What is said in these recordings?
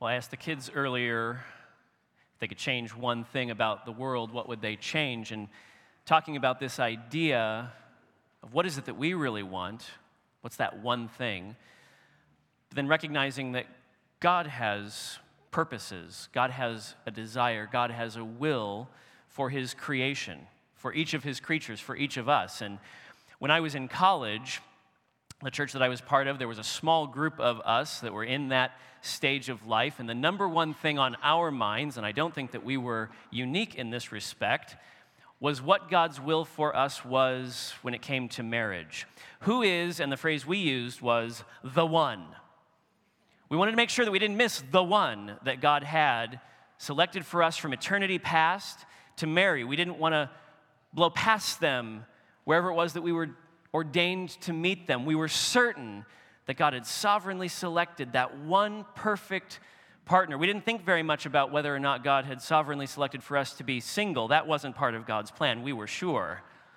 Well, I asked the kids earlier if they could change one thing about the world, what would they change? And talking about this idea of what is it that we really want, what's that one thing? But then recognizing that God has purposes, God has a desire, God has a will for His creation, for each of His creatures, for each of us. And when I was in college, the church that I was part of, there was a small group of us that were in that stage of life, and the number one thing on our minds, and I don't think that we were unique in this respect, was what God's will for us was when it came to marriage. Who is, and the phrase we used was, the one. We wanted to make sure that we didn't miss the one that God had selected for us from eternity past to marry. We didn't want to blow past them wherever it was that we were ordained to meet them. We were certain that God had sovereignly selected that one perfect partner. We didn't think very much about whether or not God had sovereignly selected for us to be single. That wasn't part of God's plan, we were sure.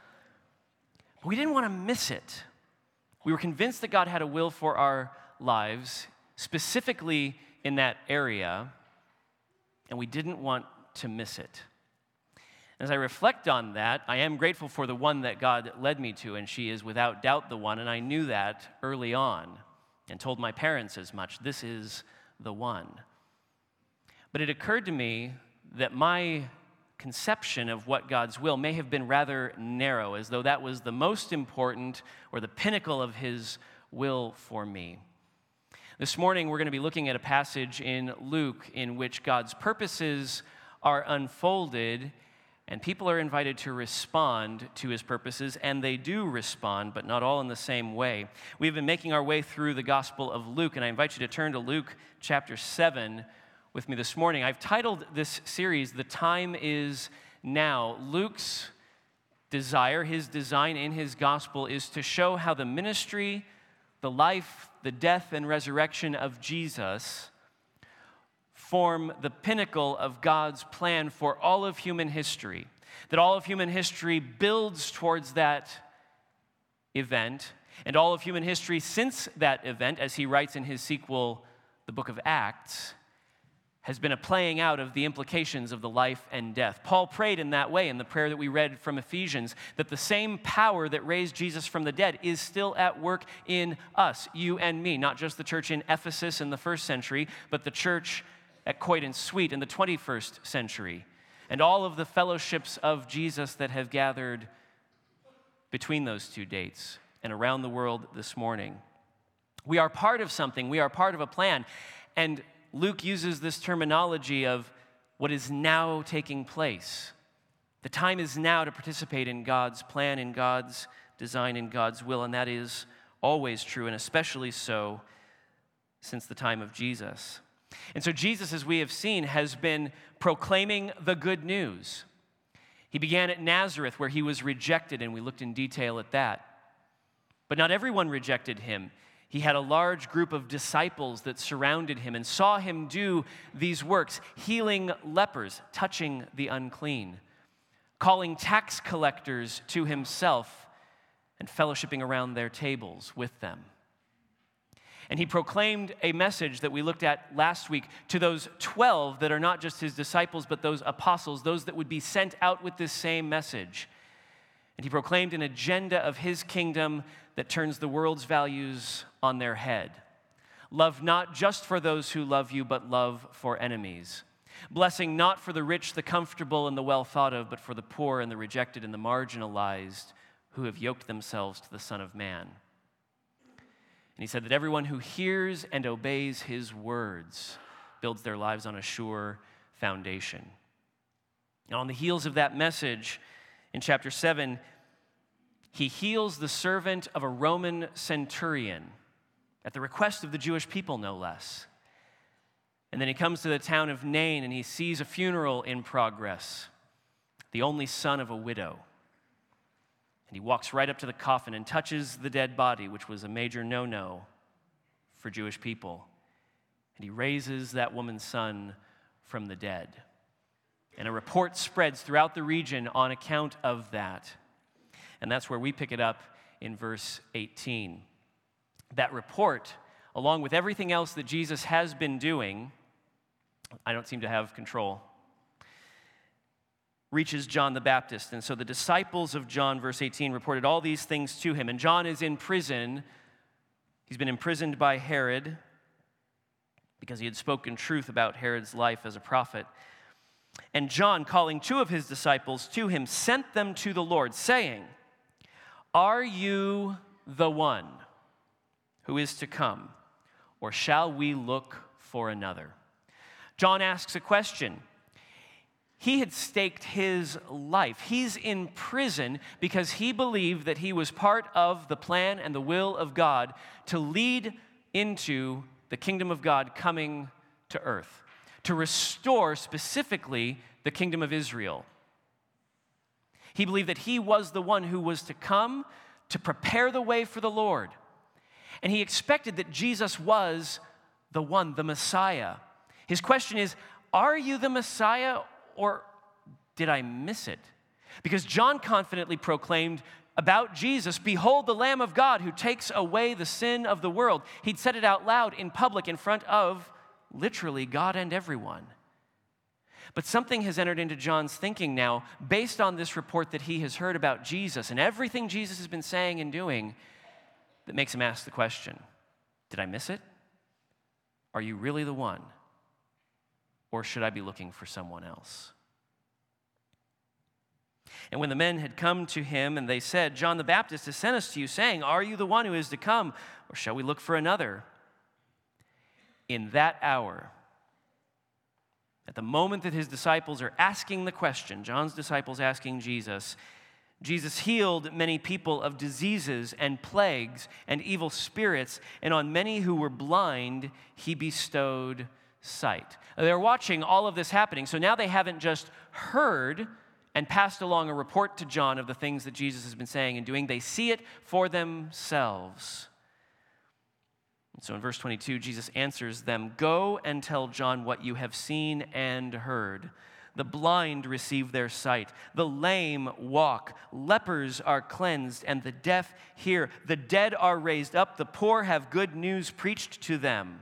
But we didn't want to miss it. We were convinced that God had a will for our lives, specifically in that area, and we didn't want to miss it. As I reflect on that, I am grateful for the one that God led me to, and she is without doubt the one, and I knew that early on and told my parents as much. This is the one. But it occurred to me that my conception of what God's will may have been rather narrow, as though that was the most important or the pinnacle of His will for me. This morning, we're going to be looking at a passage in Luke in which God's purposes are unfolded, and people are invited to respond to His purposes, and they do respond, but not all in the same way. We've been making our way through the Gospel of Luke, and I invite you to turn to Luke chapter 7 with me this morning. I've titled this series, "The Time Is Now." Luke's desire, his design in his gospel, is to show how the ministry, the life, the death, and resurrection of Jesus form the pinnacle of God's plan for all of human history. That all of human history builds towards that event, and all of human history since that event, as he writes in his sequel, the book of Acts, has been a playing out of the implications of the life and death. Paul prayed in that way in the prayer that we read from Ephesians, that the same power that raised Jesus from the dead is still at work in us, you and me, not just the church in Ephesus in the first century, but the church at Coit and Sweet in the 21st century, and all of the fellowships of Jesus that have gathered between those two dates and around the world this morning. We are part of something, we are part of a plan, and Luke uses this terminology of what is now taking place. The time is now to participate in God's plan, in God's design, in God's will, and that is always true, and especially so since the time of Jesus. And so Jesus, as we have seen, has been proclaiming the good news. He began at Nazareth, where he was rejected, and we looked in detail at that. But not everyone rejected him. He had a large group of disciples that surrounded him and saw him do these works, healing lepers, touching the unclean, calling tax collectors to himself, and fellowshipping around their tables with them. And he proclaimed a message that we looked at last week to those 12 that are not just his disciples, but those apostles, those that would be sent out with this same message. And he proclaimed an agenda of his kingdom that turns the world's values on their head. Love not just for those who love you, but love for enemies. Blessing not for the rich, the comfortable, and the well thought of, but for the poor and the rejected and the marginalized who have yoked themselves to the Son of Man. And he said that everyone who hears and obeys his words builds their lives on a sure foundation. And on the heels of that message, in chapter 7, he heals the servant of a Roman centurion at the request of the Jewish people, no less. And then he comes to the town of Nain and he sees a funeral in progress, the only son of a widow. And he walks right up to the coffin and touches the dead body, which was a major no-no for Jewish people. And he raises that woman's son from the dead. And a report spreads throughout the region on account of that. And that's where we pick it up in verse 18. That report, along with everything else that Jesus has been doing, I don't seem to have control, reaches John the Baptist. And so the disciples of John, verse 18, reported all these things to him. And John is in prison. He's been imprisoned by Herod because he had spoken truth about Herod's life as a prophet. And John, calling two of his disciples to him, sent them to the Lord, saying, "Are you the one who is to come, or shall we look for another?" John asks a question. He had staked his life. He's in prison because he believed that he was part of the plan and the will of God to lead into the kingdom of God coming to earth, to restore specifically the kingdom of Israel. He believed that he was the one who was to come to prepare the way for the Lord. And he expected that Jesus was the one, the Messiah. His question is, are you the Messiah, or did I miss it? Because John confidently proclaimed about Jesus, "Behold the Lamb of God who takes away the sin of the world." He'd said it out loud in public in front of literally God and everyone. But something has entered into John's thinking now based on this report that he has heard about Jesus and everything Jesus has been saying and doing that makes him ask the question, did I miss it? Are you really the one? Or should I be looking for someone else? And when the men had come to him and they said, "John the Baptist has sent us to you, saying, 'Are you the one who is to come, or shall we look for another?' In that hour," at the moment that his disciples are asking the question, John's disciples asking Jesus, Jesus healed many people of diseases and plagues and evil spirits, and on many who were blind, he bestowed sight. They're watching all of this happening, so now they haven't just heard and passed along a report to John of the things that Jesus has been saying and doing. They see it for themselves. And so in verse 22, Jesus answers them, "Go and tell John what you have seen and heard. The blind receive their sight, the lame walk, lepers are cleansed, and the deaf hear. The dead are raised up, the poor have good news preached to them.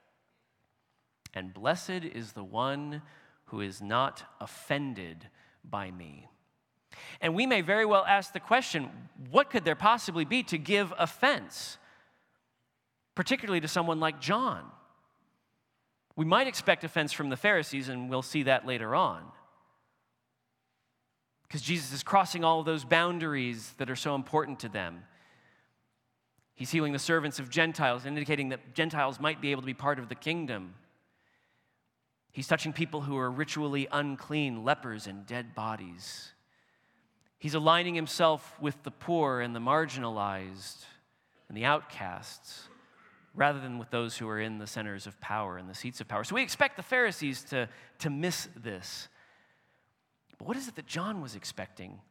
And blessed is the one who is not offended by me." And we may very well ask the question, what could there possibly be to give offense, particularly to someone like John? We might expect offense from the Pharisees, and we'll see that later on, because Jesus is crossing all of those boundaries that are so important to them. He's healing the servants of Gentiles, indicating that Gentiles might be able to be part of the kingdom. He's touching people who are ritually unclean, lepers and dead bodies. He's aligning himself with the poor and the marginalized and the outcasts, rather than with those who are in the centers of power and the seats of power. So we expect the Pharisees to miss this. But what is it that John was expecting?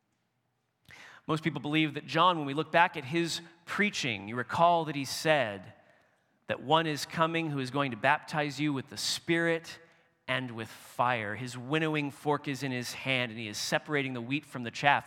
Most people believe that John, when we look back at his preaching, you recall that he said that one is coming who is going to baptize you with the Spirit and with fire. His winnowing fork is in his hand, and he is separating the wheat from the chaff.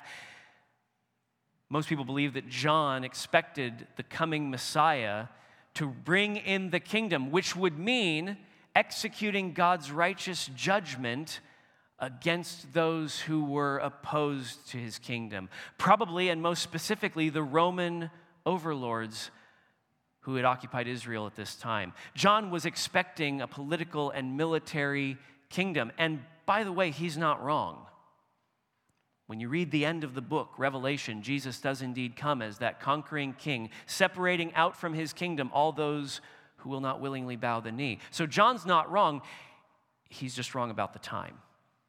Most people believe that John expected the coming Messiah to bring in the kingdom, which would mean executing God's righteous judgment against those who were opposed to his kingdom. Probably, and most specifically, the Roman overlords who had occupied Israel at this time. John was expecting a political and military kingdom. And by the way, he's not wrong. When you read the end of the book, Revelation, Jesus does indeed come as that conquering king, separating out from his kingdom all those who will not willingly bow the knee. So John's not wrong. He's just wrong about the time.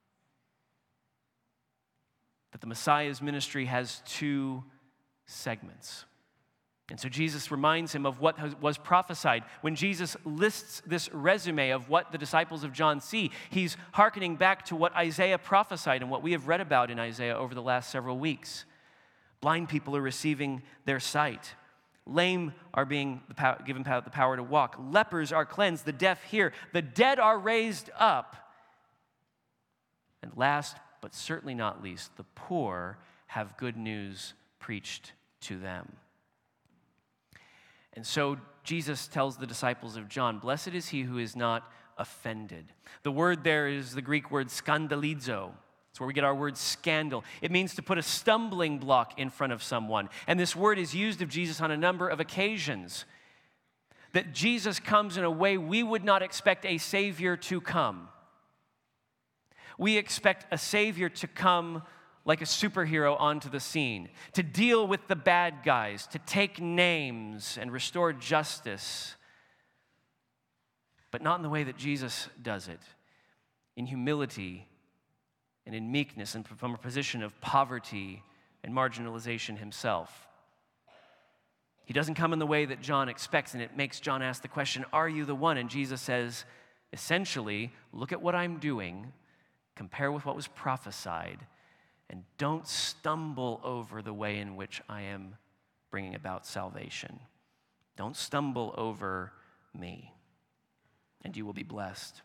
That the Messiah's ministry has two segments. And so Jesus reminds him of what was prophesied. When Jesus lists this resume of what the disciples of John see, he's hearkening back to what Isaiah prophesied and what we have read about in Isaiah over the last several weeks. Blind people are receiving their sight. Lame are being given the power to walk. Lepers are cleansed. The deaf hear. The dead are raised up. And last, but certainly not least, the poor have good news preached to them. And so Jesus tells the disciples of John, "Blessed is he who is not offended. The word there is the Greek word skandalizo. It's where we get our word scandal. It means to put a stumbling block in front of someone. And this word is used of Jesus on a number of occasions. That Jesus comes in a way we would not expect a Savior to come. We expect a Savior to come like a superhero onto the scene, to deal with the bad guys, to take names and restore justice. But not in the way that Jesus does it, in humility and in meekness and from a position of poverty and marginalization himself. He doesn't come in the way that John expects, and it makes John ask the question, are you the one? And Jesus says, essentially, look at what I'm doing, compare with what was prophesied, and don't stumble over the way in which I am bringing about salvation. Don't stumble over me, and you will be blessed.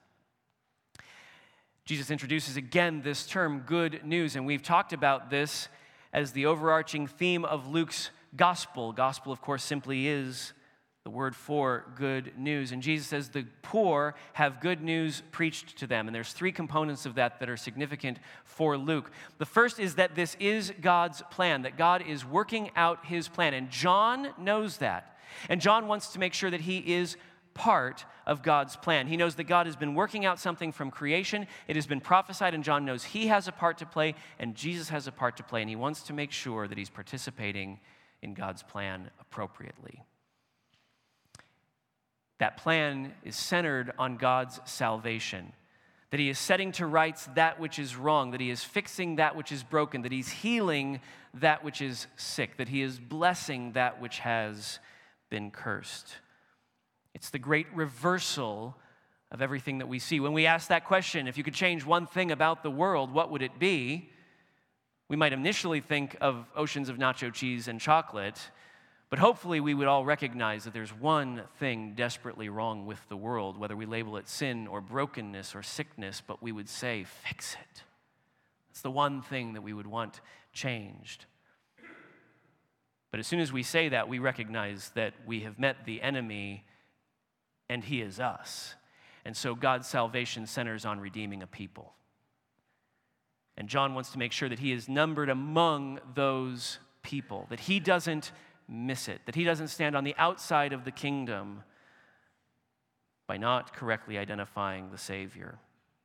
Jesus introduces again this term, good news, and we've talked about this as the overarching theme of Luke's gospel. Gospel, of course, simply is the word for good news. And Jesus says the poor have good news preached to them. And there's three components of that are significant for Luke. The first is that this is God's plan, that God is working out his plan. And John knows that. And John wants to make sure that he is part of God's plan. He knows that God has been working out something from creation. It has been prophesied, and John knows he has a part to play, and Jesus has a part to play. And he wants to make sure that he's participating in God's plan appropriately. That plan is centered on God's salvation, that he is setting to rights that which is wrong, that he is fixing that which is broken, that he's healing that which is sick, that he is blessing that which has been cursed. It's the great reversal of everything that we see. When we ask that question, if you could change one thing about the world, what would it be? We might initially think of oceans of nacho cheese and chocolate, but hopefully we would all recognize that there's one thing desperately wrong with the world, whether we label it sin or brokenness or sickness, but we would say, fix it. It's the one thing that we would want changed. But as soon as we say that, we recognize that we have met the enemy and he is us. And so God's salvation centers on redeeming a people. And John wants to make sure that he is numbered among those people, that he doesn't miss it, that he doesn't stand on the outside of the kingdom by not correctly identifying the Savior.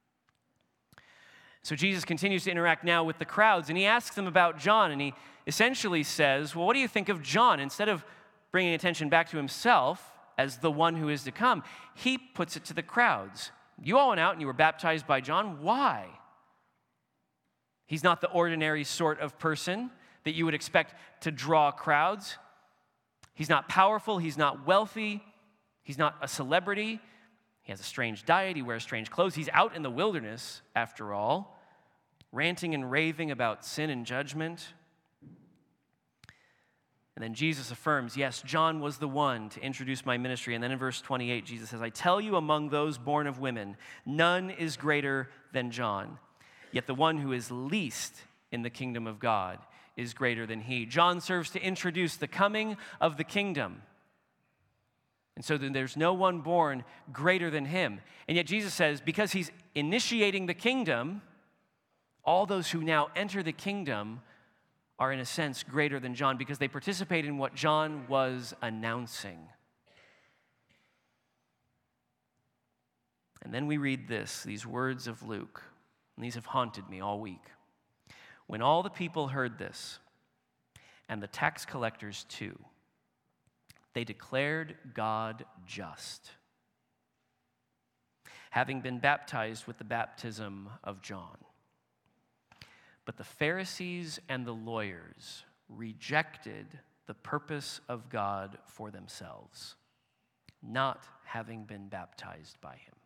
So Jesus continues to interact now with the crowds, and he asks them about John, and he essentially says, well, what do you think of John? Instead of bringing attention back to himself as the one who is to come, he puts it to the crowds. You all went out and you were baptized by John. Why? He's not the ordinary sort of person that you would expect to draw crowds. He's not powerful, he's not wealthy, he's not a celebrity. He has a strange diet, he wears strange clothes. He's out in the wilderness, after all, ranting and raving about sin and judgment. And then Jesus affirms, yes, John was the one to introduce my ministry. And then in verse 28, Jesus says, I tell you, among those born of women, none is greater than John. Yet the one who is least in the kingdom of God is greater than he. John serves to introduce the coming of the kingdom. And so then there's no one born greater than him. And yet Jesus says, because he's initiating the kingdom, all those who now enter the kingdom are in a sense greater than John because they participate in what John was announcing. And then we read these words of Luke, and these have haunted me all week. When all the people heard this, and the tax collectors too, they declared God just, having been baptized with the baptism of John. But the Pharisees and the lawyers rejected the purpose of God for themselves, not having been baptized by him.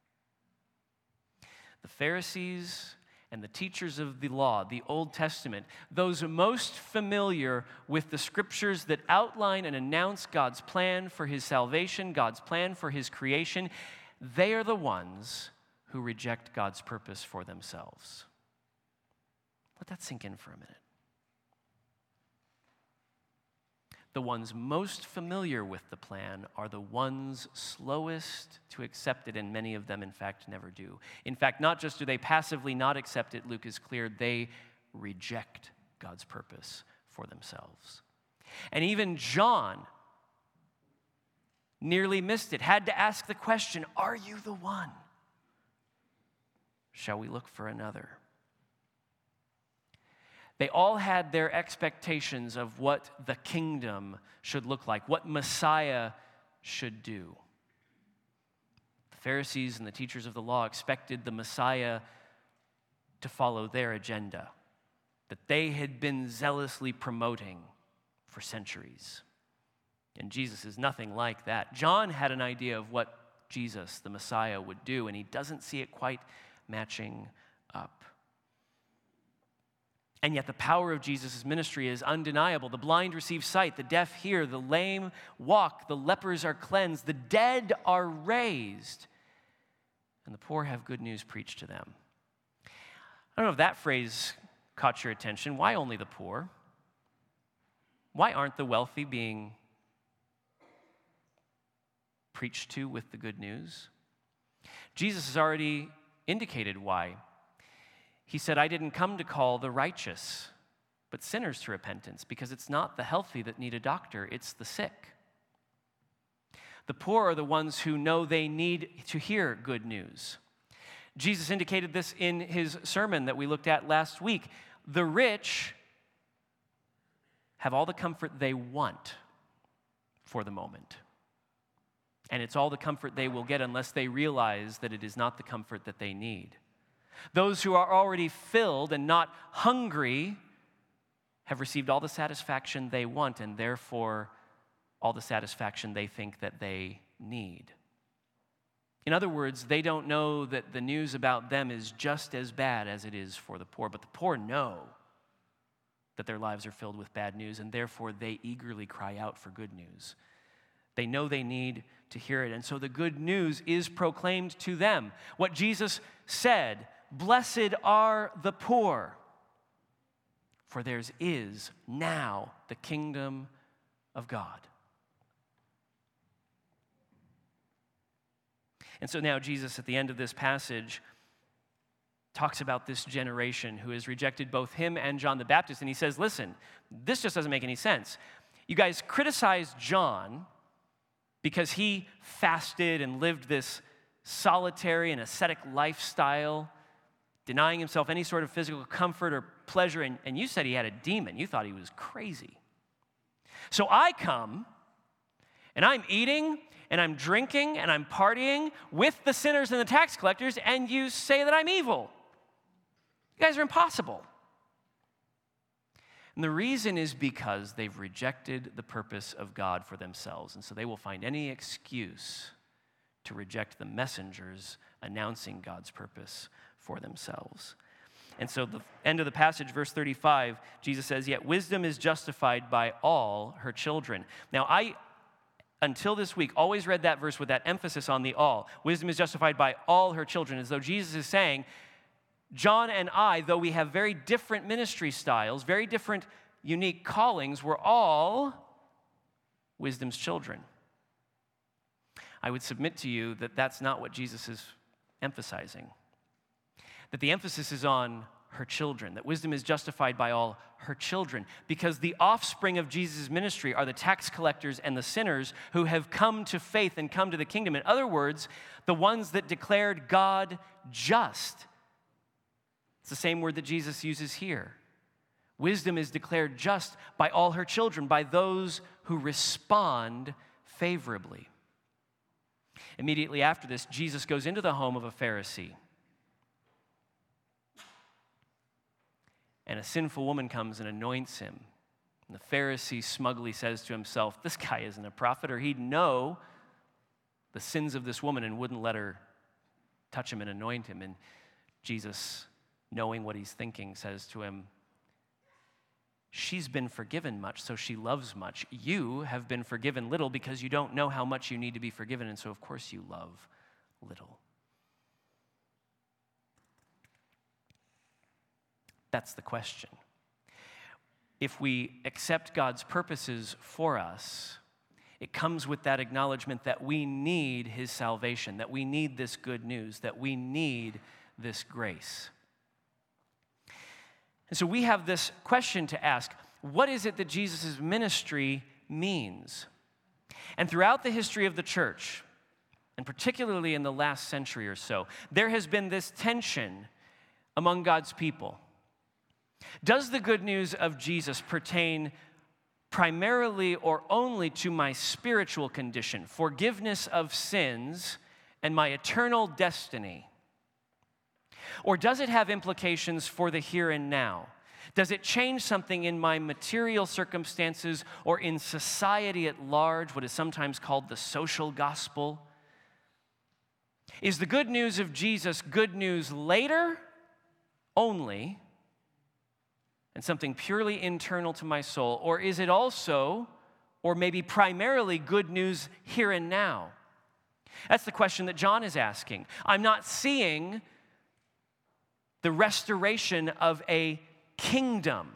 The Pharisees and the teachers of the law, the Old Testament, those most familiar with the scriptures that outline and announce God's plan for his salvation, God's plan for his creation, they are the ones who reject God's purpose for themselves. Let that sink in for a minute. The ones most familiar with the plan are the ones slowest to accept it, and many of them, in fact, never do. In fact, not just do they passively not accept it, Luke is clear, they reject God's purpose for themselves. And even John nearly missed it, had to ask the question, are you the one? Shall we look for another? They all had their expectations of what the kingdom should look like, what Messiah should do. The Pharisees and the teachers of the law expected the Messiah to follow their agenda that they had been zealously promoting for centuries. And Jesus is nothing like that. John had an idea of what Jesus, the Messiah, would do, and he doesn't see it quite matching up. And yet the power of Jesus' ministry is undeniable. The blind receive sight, the deaf hear, the lame walk, the lepers are cleansed, the dead are raised, and the poor have good news preached to them. I don't know if that phrase caught your attention. Why only the poor? Why aren't the wealthy being preached to with the good news? Jesus has already indicated why. He said, I didn't come to call the righteous, but sinners to repentance, because it's not the healthy that need a doctor, it's the sick. The poor are the ones who know they need to hear good news. Jesus indicated this in his sermon that we looked at last week. The rich have all the comfort they want for the moment. And it's all the comfort they will get unless they realize that it is not the comfort that they need. Those who are already filled and not hungry have received all the satisfaction they want, and therefore all the satisfaction they think that they need. In other words, they don't know that the news about them is just as bad as it is for the poor, but the poor know that their lives are filled with bad news, and therefore they eagerly cry out for good news. They know they need to hear it, and so the good news is proclaimed to them. What Jesus said, blessed are the poor, for theirs is now the kingdom of God. And so now Jesus, at the end of this passage, talks about this generation who has rejected both him and John the Baptist, and he says, listen, this just doesn't make any sense. You guys criticize John because he fasted and lived this solitary and ascetic lifestyle, denying himself any sort of physical comfort or pleasure, and you said he had a demon. You thought he was crazy. So I come, and I'm eating, and I'm drinking, and I'm partying with the sinners and the tax collectors, and you say that I'm evil. You guys are impossible. And the reason is because they've rejected the purpose of God for themselves, and so they will find any excuse to reject the messengers announcing God's purpose for themselves. And so the end of the passage, verse 35, Jesus says, yet wisdom is justified by all her children. Now, I, until this week, always read that verse with that emphasis on the all. Wisdom is justified by all her children, as though Jesus is saying, John and I, though we have very different ministry styles, very different unique callings, we're all wisdom's children. I would submit to you that that's not what Jesus is emphasizing. That the emphasis is on her children, that wisdom is justified by all her children, because the offspring of Jesus' ministry are the tax collectors and the sinners who have come to faith and come to the kingdom. In other words, the ones that declared God just. It's the same word that Jesus uses here. Wisdom is declared just by all her children, by those who respond favorably. Immediately after this, Jesus goes into the home of a Pharisee. And a sinful woman comes and anoints him. And the Pharisee smugly says to himself, this guy isn't a prophet, or he'd know the sins of this woman and wouldn't let her touch him and anoint him. And Jesus, knowing what he's thinking, says to him, she's been forgiven much, so she loves much. You have been forgiven little because you don't know how much you need to be forgiven, and so of course you love little. That's the question. if we accept God's purposes for us, it comes with that acknowledgement that we need his salvation, that we need this good news, that we need this grace. And so we have this question to ask: what is it that Jesus' ministry means? And throughout the history of the church, and particularly in the last century or so, there has been this tension among God's people. Does the good news of Jesus pertain primarily or only to my spiritual condition, forgiveness of sins, and my eternal destiny? Or does it have implications for the here and now? Does it change something in my material circumstances or in society at large, what is sometimes called the social gospel? Is the good news of Jesus good news later only, and something purely internal to my soul? Or is it also, or maybe primarily, good news here and now? That's the question that John is asking. I'm not seeing the restoration of a kingdom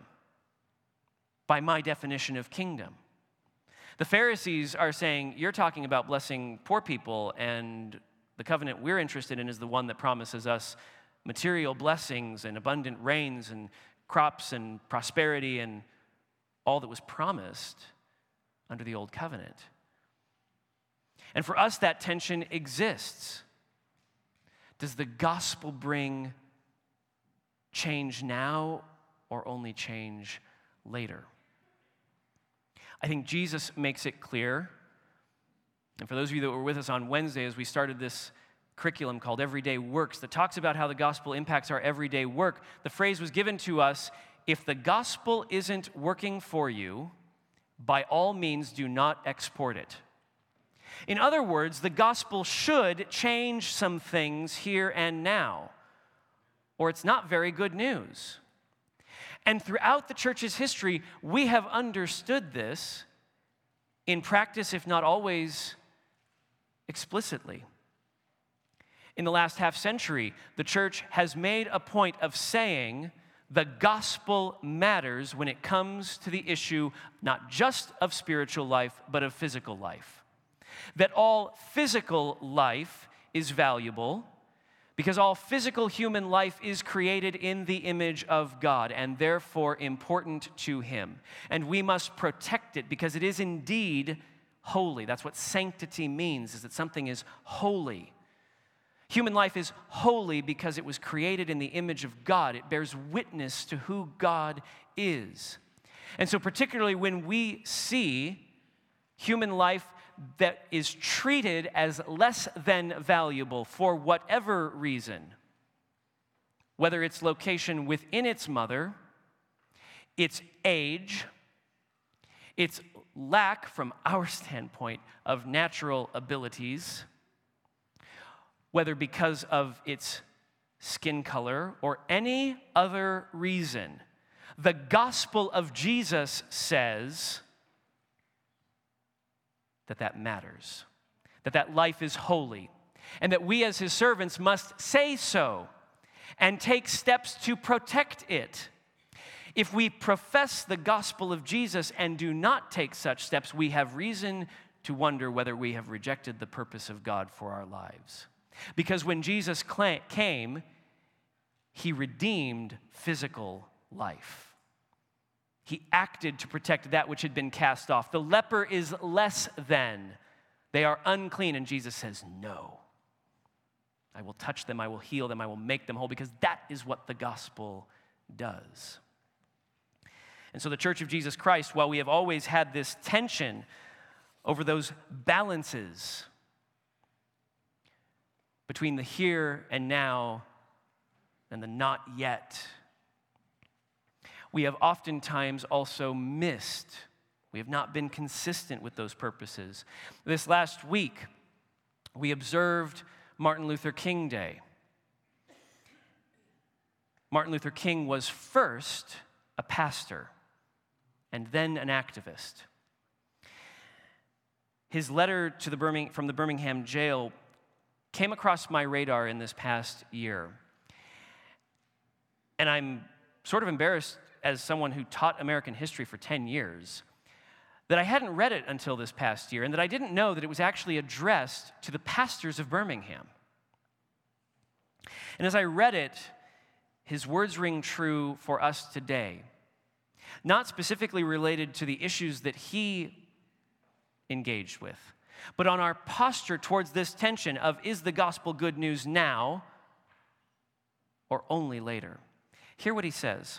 by my definition of kingdom. The Pharisees are saying, you're talking about blessing poor people, and the covenant we're interested in is the one that promises us material blessings and abundant rains and crops and prosperity and all that was promised under the old covenant. And for us, that tension exists. Does the gospel bring change now or only change later? I think Jesus makes it clear. And for those of you that were with us on Wednesday as we started this curriculum called Everyday Works that talks about how the gospel impacts our everyday work, the phrase was given to us: if the gospel isn't working for you, by all means do not export it. In other words, the gospel should change some things here and now, or it's not very good news. And throughout the church's history, we have understood this in practice, if not always explicitly. In the last half century, the church has made a point of saying the gospel matters when it comes to the issue not just of spiritual life, but of physical life. That all physical life is valuable because all physical human life is created in the image of God and therefore important to him. And we must protect it because it is indeed holy. That's what sanctity means, is that something is holy. Human life is holy because it was created in the image of God. It bears witness to who God is. And so particularly when we see human life that is treated as less than valuable for whatever reason, whether it's location within its mother, its age, its lack, from our standpoint, of natural abilities, whether because of its skin color or any other reason, the gospel of Jesus says that matters, that life is holy, and that we as his servants must say so and take steps to protect it. If we profess the gospel of Jesus and do not take such steps, we have reason to wonder whether we have rejected the purpose of God for our lives. Because when Jesus came, he redeemed physical life. He acted to protect that which had been cast off. The leper is less than. They are unclean. And Jesus says, no. I will touch them. I will heal them. I will make them whole, because that is what the gospel does. And so the Church of Jesus Christ, while we have always had this tension over those balances between the here and now and the not yet, we have oftentimes also missed. We have not been consistent with those purposes. This last week, we observed Martin Luther King Day. Martin Luther King was first a pastor and then an activist. His letter to from the Birmingham jail came across my radar in this past year. And I'm sort of embarrassed as someone who taught American history for 10 years, that I hadn't read it until this past year, and that I didn't know that it was actually addressed to the pastors of Birmingham. And as I read it, his words ring true for us today. Not specifically related to the issues that he engaged with, but on our posture towards this tension of, is the gospel good news now or only later? Hear what he says.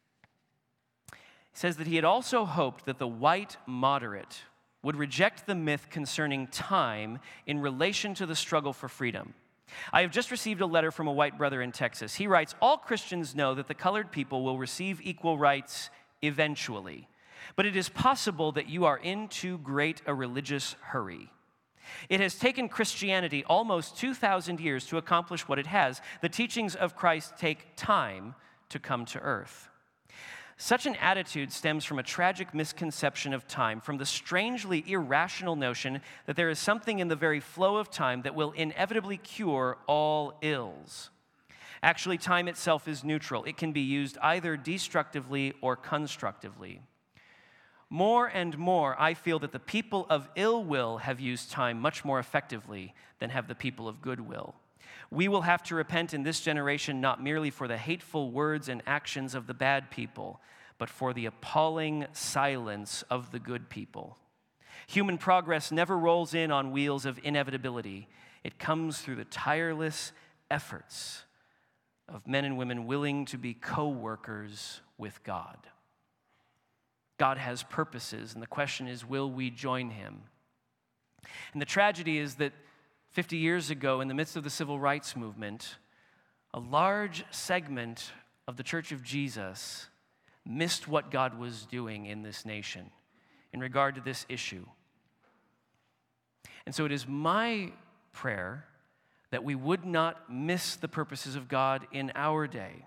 He says that he had also hoped that the white moderate would reject the myth concerning time in relation to the struggle for freedom. I have just received a letter from a white brother in Texas. He writes, all Christians know that the colored people will receive equal rights eventually, but it is possible that you are in too great a religious hurry. It has taken Christianity almost 2,000 years to accomplish what it has. The teachings of Christ take time to come to earth. Such an attitude stems from a tragic misconception of time, from the strangely irrational notion that there is something in the very flow of time that will inevitably cure all ills. Actually, time itself is neutral. It can be used either destructively or constructively. More and more, I feel that the people of ill will have used time much more effectively than have the people of goodwill. We will have to repent in this generation not merely for the hateful words and actions of the bad people, but for the appalling silence of the good people. Human progress never rolls in on wheels of inevitability. It comes through the tireless efforts of men and women willing to be co-workers with God. God has purposes, and the question is, will we join him? And the tragedy is that 50 years ago, in the midst of the civil rights movement, a large segment of the Church of Jesus missed what God was doing in this nation in regard to this issue. And so it is my prayer that we would not miss the purposes of God in our day.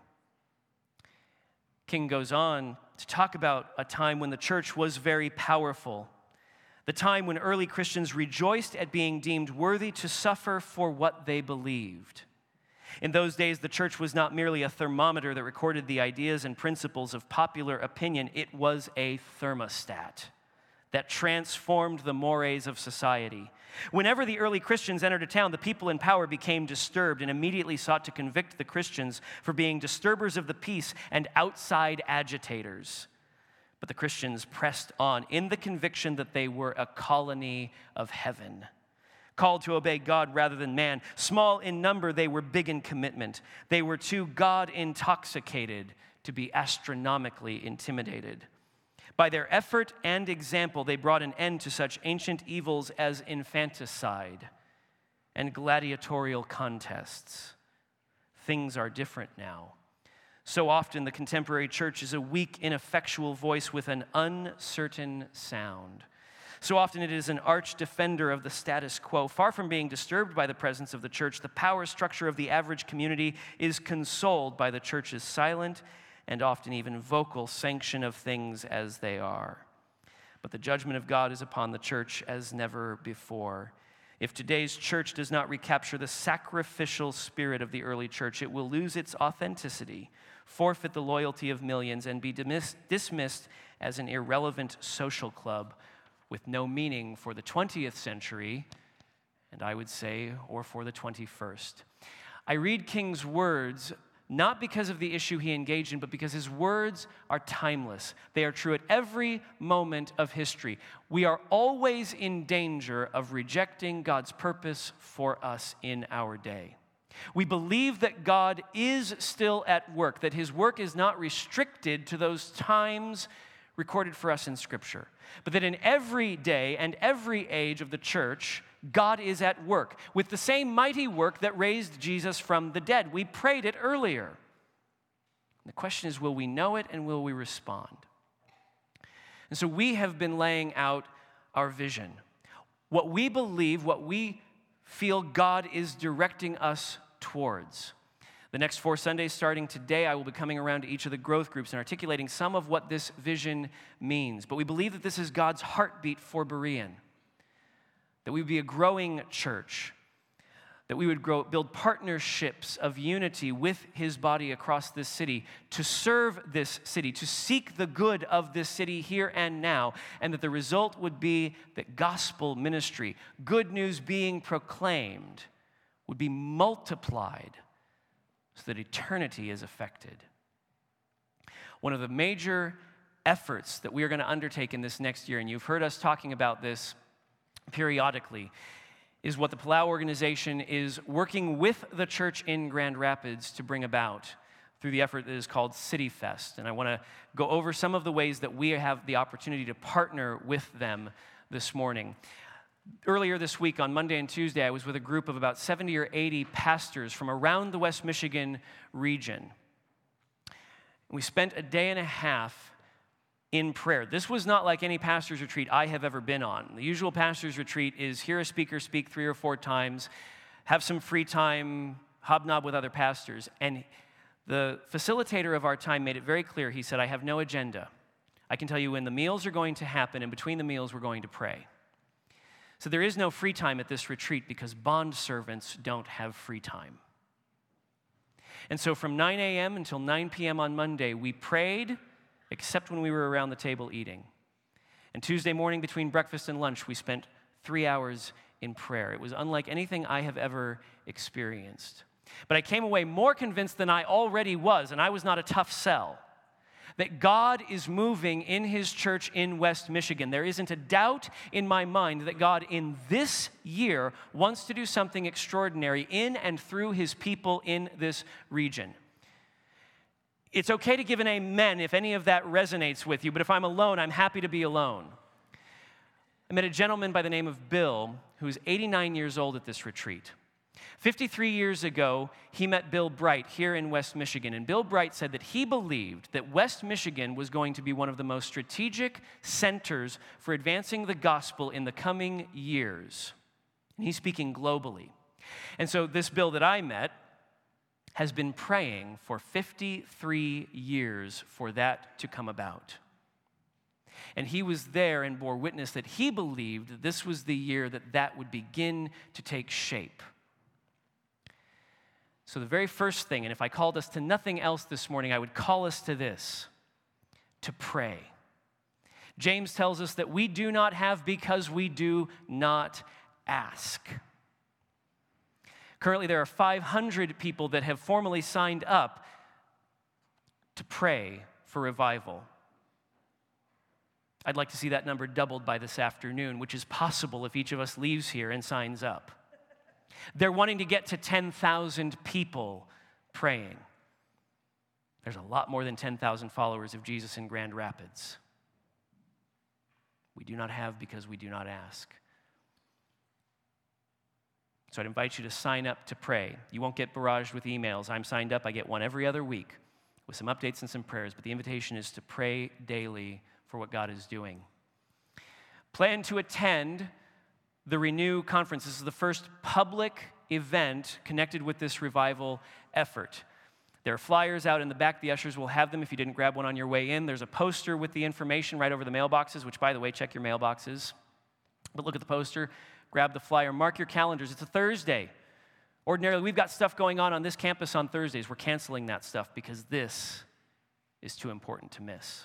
King goes on to talk about a time when the church was very powerful, the time when early Christians rejoiced at being deemed worthy to suffer for what they believed. In those days, the church was not merely a thermometer that recorded the ideas and principles of popular opinion. It was a thermostat that transformed the mores of society. Whenever the early Christians entered a town, the people in power became disturbed and immediately sought to convict the Christians for being disturbers of the peace and outside agitators. But the Christians pressed on in the conviction that they were a colony of heaven, called to obey God rather than man. Small in number, they were big in commitment. They were too God-intoxicated to be astronomically intimidated. By their effort and example, they brought an end to such ancient evils as infanticide and gladiatorial contests. Things are different now. So often, the contemporary church is a weak, ineffectual voice with an uncertain sound. So often, it is an arch defender of the status quo. Far from being disturbed by the presence of the church, the power structure of the average community is consoled by the church's silent and often even vocal sanction of things as they are. But the judgment of God is upon the church as never before. If today's church does not recapture the sacrificial spirit of the early church, it will lose its authenticity, forfeit the loyalty of millions, and be dismissed as an irrelevant social club with no meaning for the 20th century, and I would say, or for the 21st. I read King's words not because of the issue he engaged in, but because his words are timeless. They are true at every moment of history. We are always in danger of rejecting God's purpose for us in our day. We believe that God is still at work, that his work is not restricted to those times recorded for us in Scripture, but that in every day and every age of the church, God is at work with the same mighty work that raised Jesus from the dead. We prayed it earlier. The question is, will we know it and will we respond? And so we have been laying out our vision. What we believe, what we feel God is directing us towards. The next 4 Sundays, starting today, I will be coming around to each of the growth groups and articulating some of what this vision means. But we believe that this is God's heartbeat for Berean, that we would be a growing church, that we would build partnerships of unity with his body across this city to serve this city, to seek the good of this city here and now, and that the result would be that gospel ministry, good news being proclaimed, would be multiplied so that eternity is affected. One of the major efforts that we are going to undertake in this next year, and you've heard us talking about this periodically, is what the Palau organization is working with the church in Grand Rapids to bring about through the effort that is called City Fest. And I want to go over some of the ways that we have the opportunity to partner with them this morning. Earlier this week, on Monday and Tuesday, I was with a group of about 70 or 80 pastors from around the West Michigan region. We spent a day and a half in prayer. This was not like any pastor's retreat I have ever been on. The usual pastor's retreat is hear a speaker speak 3 or 4 times, have some free time, hobnob with other pastors. And the facilitator of our time made it very clear. He said, I have no agenda. I can tell you when the meals are going to happen, and between the meals we're going to pray. So there is no free time at this retreat because bond servants don't have free time. And so from 9 a.m. until 9 p.m. on Monday, we prayed, except when we were around the table eating. And Tuesday morning between breakfast and lunch, we spent 3 hours in prayer. It was unlike anything I have ever experienced. But I came away more convinced than I already was, and I was not a tough sell, that God is moving in his church in West Michigan. There isn't a doubt in my mind that God in this year wants to do something extraordinary in and through his people in this region. It's okay to give an amen if any of that resonates with you, but if I'm alone, I'm happy to be alone. I met a gentleman by the name of Bill, who's 89 years old at this retreat. 53 years ago, he met Bill Bright here in West Michigan, and Bill Bright said that he believed that West Michigan was going to be one of the most strategic centers for advancing the gospel in the coming years. And he's speaking globally. And so this Bill that I met has been praying for 53 years for that to come about. And he was there and bore witness that he believed that this was the year that that would begin to take shape. So the very first thing, and if I called us to nothing else this morning, I would call us to this, to pray. James tells us that we do not have because we do not ask. Currently, there are 500 people that have formally signed up to pray for revival. I'd like to see that number doubled by this afternoon, which is possible if each of us leaves here and signs up. They're wanting to get to 10,000 people praying. There's a lot more than 10,000 followers of Jesus in Grand Rapids. We do not have because we do not ask. So I'd invite you to sign up to pray. You won't get barraged with emails. I'm signed up. I get one every other week with some updates and some prayers. But the invitation is to pray daily for what God is doing. Plan to attend the Renew Conference. This is the first public event connected with this revival effort. There are flyers out in the back. The ushers will have them if you didn't grab one on your way in. There's a poster with the information right over the mailboxes, which, by the way, check your mailboxes. But look at the poster, grab the flyer, mark your calendars. It's a Thursday. Ordinarily, we've got stuff going on this campus on Thursdays. We're canceling that stuff because this is too important to miss.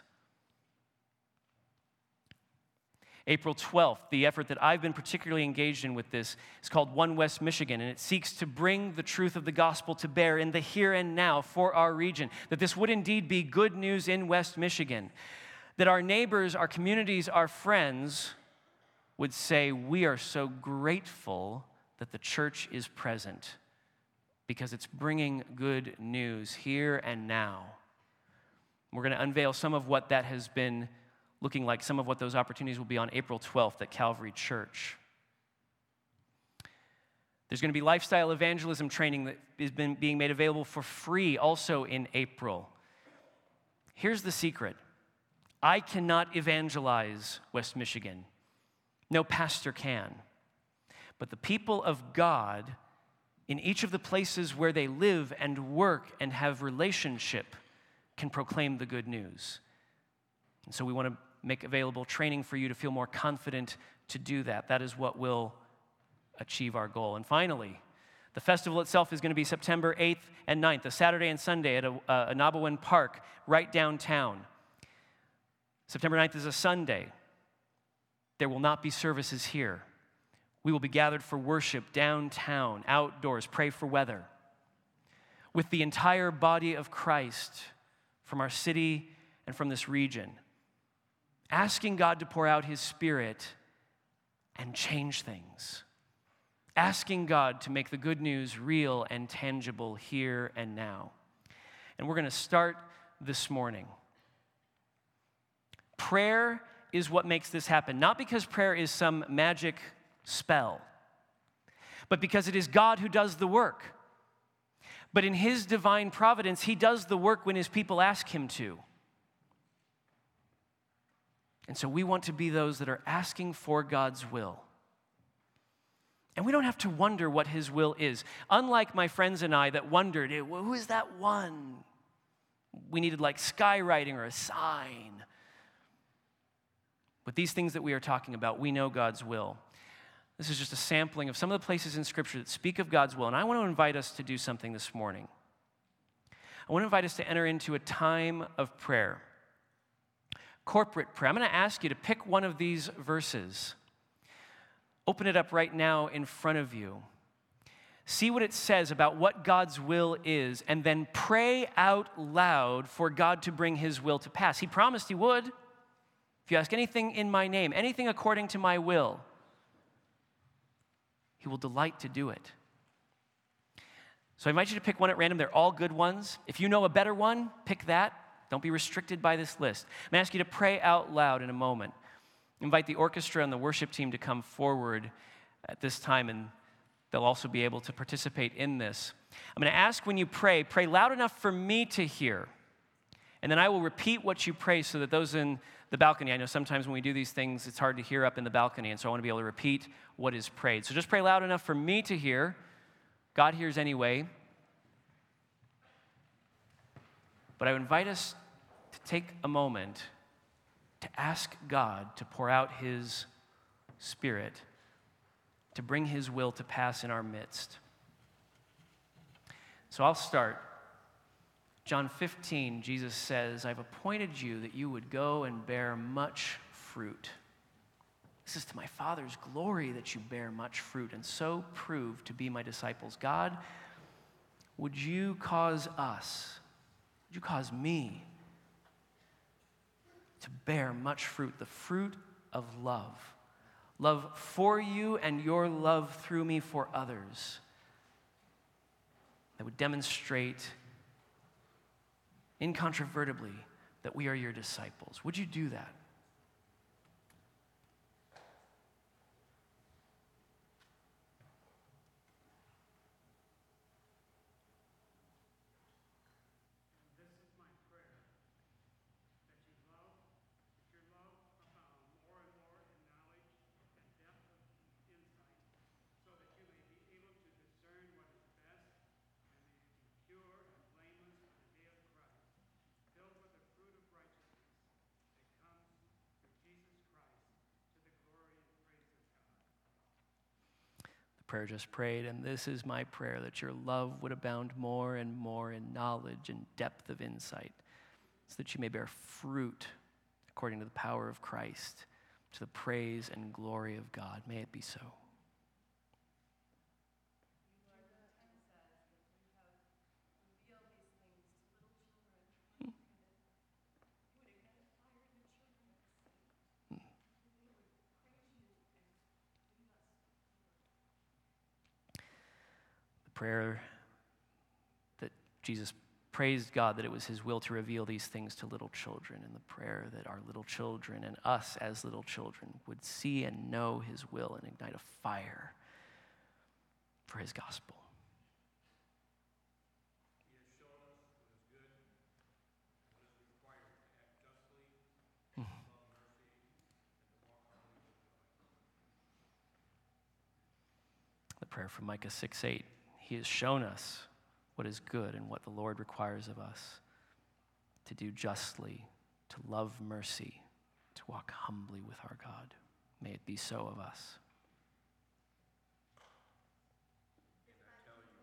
April 12th, the effort that I've been particularly engaged in with this is called One West Michigan, and it seeks to bring the truth of the gospel to bear in the here and now for our region, that this would indeed be good news in West Michigan, that our neighbors, our communities, our friends would say, we are so grateful that the church is present because it's bringing good news here and now. We're going to unveil some of what that has been looking like, some of what those opportunities will be on April 12th at Calvary Church. There's going to be lifestyle evangelism training that is being made available for free also in April. Here's the secret. I cannot evangelize West Michigan. No pastor can. But the people of God, in each of the places where they live and work and have relationship, can proclaim the good news. And so we want to make available training for you to feel more confident to do that. That is what will achieve our goal. And finally, The festival itself is going to be September 8th and 9th, a Saturday and Sunday at Anabawan Park, right downtown. September 9th is a Sunday. There will not be services here. We will be gathered for worship downtown, outdoors, pray for weather, with the entire body of Christ from our city and from this region, asking God to pour out his Spirit and change things. Asking God to make the good news real and tangible here and now. And we're going to start this morning. Prayer is what makes this happen. Not because prayer is some magic spell, but because it is God who does the work. But in his divine providence, he does the work when his people ask him to. And so we want to be those that are asking for God's will. And we don't have to wonder what his will is. Unlike my friends and I that wondered, who is that one? We needed like skywriting or a sign. With these things that we are talking about, we know God's will. This is just a sampling of some of the places in Scripture that speak of God's will. And I want to invite us to do something this morning. I want to invite us to enter into a time of prayer. Corporate prayer. I'm going to ask you to pick one of these verses. Open it up right now in front of you. See what it says about what God's will is, and then pray out loud for God to bring his will to pass. He promised he would. If you ask anything in my name, anything according to my will, he will delight to do it. So I invite you to pick one at random. They're all good ones. If you know a better one, pick that. Don't be restricted by this list. I'm going to ask you to pray out loud in a moment. Invite the orchestra and the worship team to come forward at this time, and they'll also be able to participate in this. I'm going to ask when you pray loud enough for me to hear. And then I will repeat what you pray so that those in the balcony, I know sometimes when we do these things, it's hard to hear up in the balcony, and so I want to be able to repeat what is prayed. So just pray loud enough for me to hear. God hears anyway. But I would invite us to take a moment to ask God to pour out his Spirit, to bring his will to pass in our midst. So I'll start. John 15, Jesus says, I've appointed you that you would go and bear much fruit. This is to my Father's glory that you bear much fruit, and so prove to be my disciples. God, would you cause me to bear much fruit, the fruit of love. Love for you and your love through me for others. That would demonstrate incontrovertibly that we are your disciples. Would you do that? Prayer just prayed, and this is my prayer, that your love would abound more and more in knowledge and depth of insight, so that you may bear fruit according to the power of Christ, to the praise and glory of God. May it be so. Prayer that Jesus praised God that it was his will to reveal these things to little children, and the prayer that our little children and us as little children would see and know his will and ignite a fire for his gospel. He has shown us what is good, what is required to act justly, to love mercy, and to walk humbly with God. The prayer from Micah 6:8. He has shown us what is good and what the Lord requires of us, to do justly, to love mercy, to walk humbly with our God. May it be so of us. And I tell you,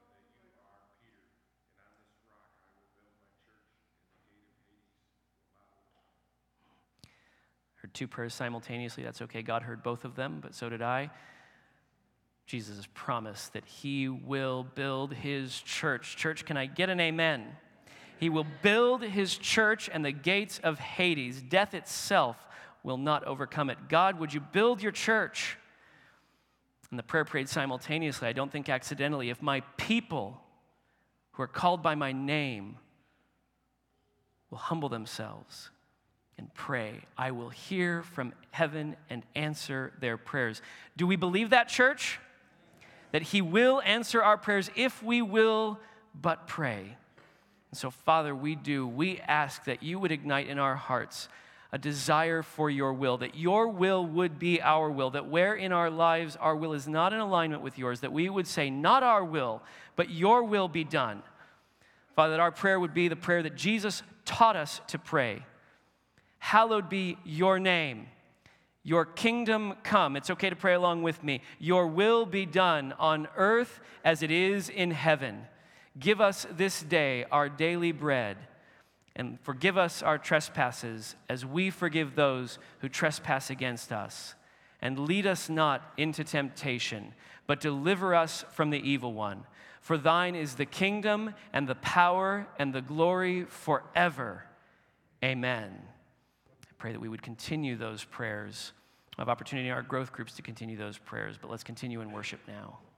heard two prayers simultaneously. That's okay. God heard both of them, but so did I. Jesus has promised that he will build his church. Church, can I get an amen? He will build his church, and the gates of Hades, death itself, will not overcome it. God, would you build your church? And the prayer prayed simultaneously, I don't think accidentally, if my people who are called by my name will humble themselves and pray, I will hear from heaven and answer their prayers. Do we believe that, church? That he will answer our prayers if we will but pray. And so, Father, we ask that you would ignite in our hearts a desire for your will, that your will would be our will, that where in our lives our will is not in alignment with yours, that we would say, not our will, but your will be done. Father, that our prayer would be the prayer that Jesus taught us to pray. Hallowed be your name. Your kingdom come. It's okay to pray along with me. Your will be done on earth as it is in heaven. Give us this day our daily bread, and forgive us our trespasses as we forgive those who trespass against us. And lead us not into temptation, but deliver us from the evil one. For thine is the kingdom and the power and the glory forever. Amen. I pray that we would continue those prayers. We have opportunity in our growth groups to continue those prayers, but let's continue in worship now.